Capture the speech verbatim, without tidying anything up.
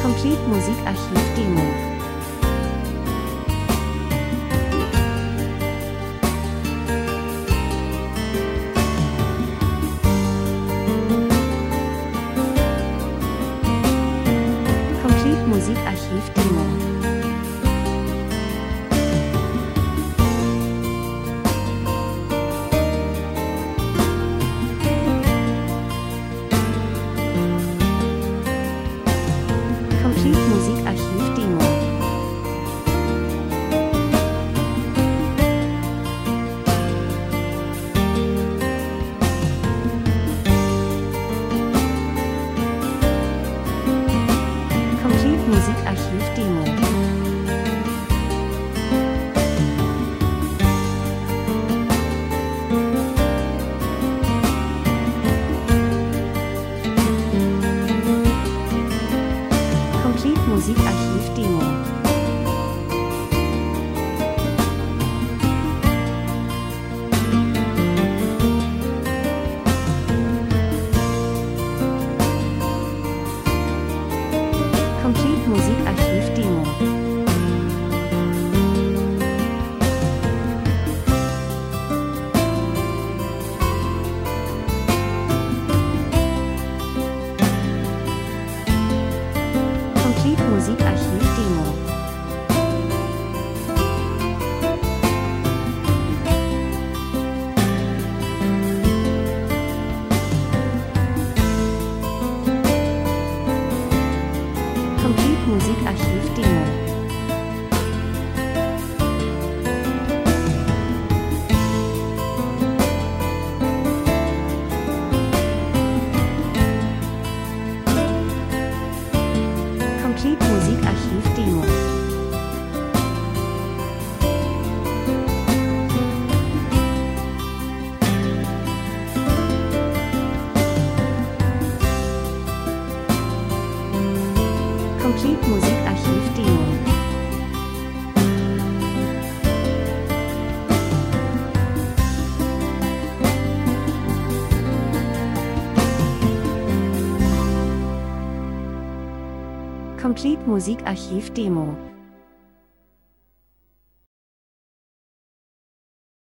Complete Musikarchiv Demo. Complete Musikarchiv Demo. Complete Musikarchiv Demo. Complete Musikarchiv Demo. Complete Musikarchiv Demo. Complete Musikarchiv Demo. Complete Musikarchiv Demo. Complete Musikarchiv Demo. Complete Musikarchiv Demo. Complete Musikarchiv Demo. Complete Musikarchiv Demo.